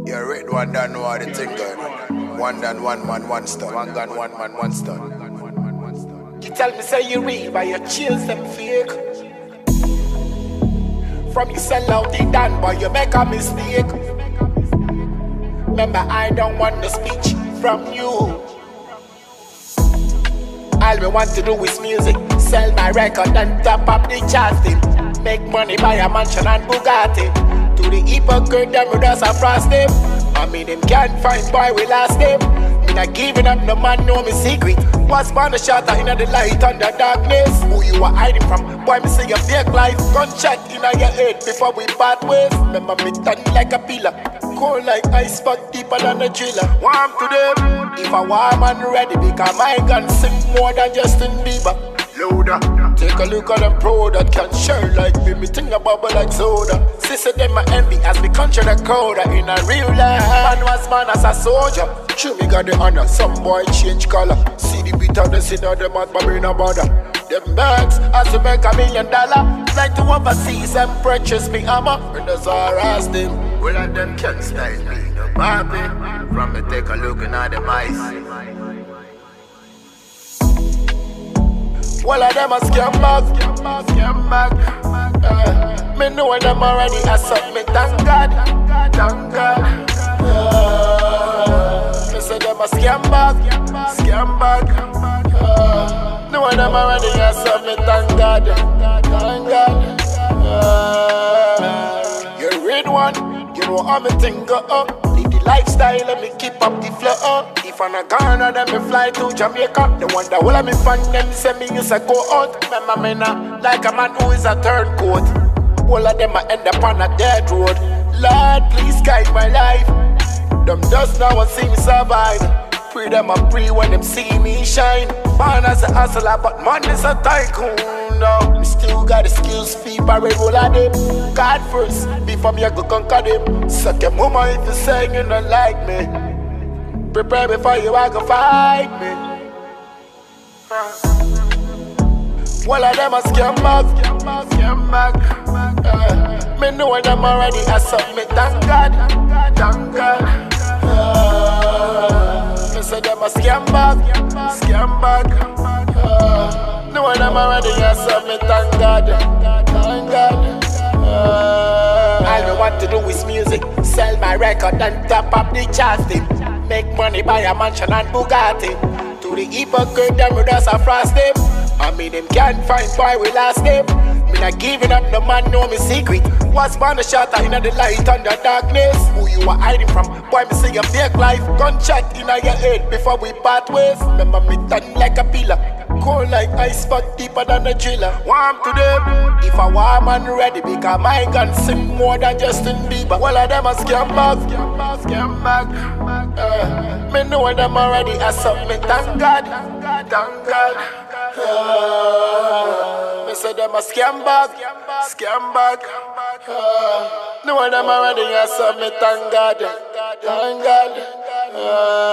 Yeah, red one don't know how the thing going. One done, one man, one stun. One gun, one man, one stun. You tell me say you real, but your chills them fake. From you sell out the done, but you make a mistake. Remember, I don't want the speech from you. All we want to do is music. Sell my record and top up the charts thing. Make money, buy a mansion and Bugatti. To the hypocrite, them with us a frost them. I mean, them can't find boy, we lost them. Me not giving up, no man know me secret. Was born a shatter in the light and the darkness. Who you are hiding from? Boy, me see your fake life. Gunshot in your head before we part ways. Remember me turn like a pillar. Cold like ice, but deeper than a driller. Warm to them. If I warm and ready, because my gun sing more than Justin Bieber. Louder. Take a look at them pro that can share like me think a bubble like soda. Sister them my envy as we control the crowd. In a real life, man was born as a soldier. True me got the honor, some boy change color. See the beat of the sin of the mouth, but me no bother. Them bags as to make $1 million. Like to overseas and purchase me armor. When the Zara's them, well of them can't style me no Barbie. From me take a look at the mice. All of them a scam bag. Me know them already, I suck me, thank God. Me say them a scam bag. Know them already, I suck me, thank God. You read one, you know how me think go up. Live the lifestyle and me keep up the flow. If I'm a Ghana, then me fly to Jamaica. The one that all of me fan them say me used to go out. Remember me now, like a man who is a turncoat. All of them I end up on a dead road. Lord, please guide my life. Them just now want see me survive. Pray them a pray when them see me shine. Man as a hustler, but man is a tycoon. No, me still got the skills, feed by all of them. God first, before me I go conquer them. Suck your mama if you say you don't like me. Prepare before you I go fight me. All of them a scam bag. Me know them already, I suck me, thank God. Me say them a scam bag. Know them already, I suck me, thank God. All me want to do is music. Sell my record and top up the charts thing. Make money, buy a mansion and Bugatti. To the hypocrite, them with us a frost them. I mean, them can't find boy, we lost them. Me not giving up, no man know me secret. Was born a shatter in the light and the darkness. Who you are hiding from? Boy, me see your fake life. Gunshot in your head before we part ways. Remember me turn like a pillar. Cold like ice, but deeper than a driller. Warm to them. If I warm and ready, because my gun sing more than Justin Bieber. All of them a scam bag. Me know them already, I suck me, thank God. Me say them a scam bag. Know them already, I suck me, thank God.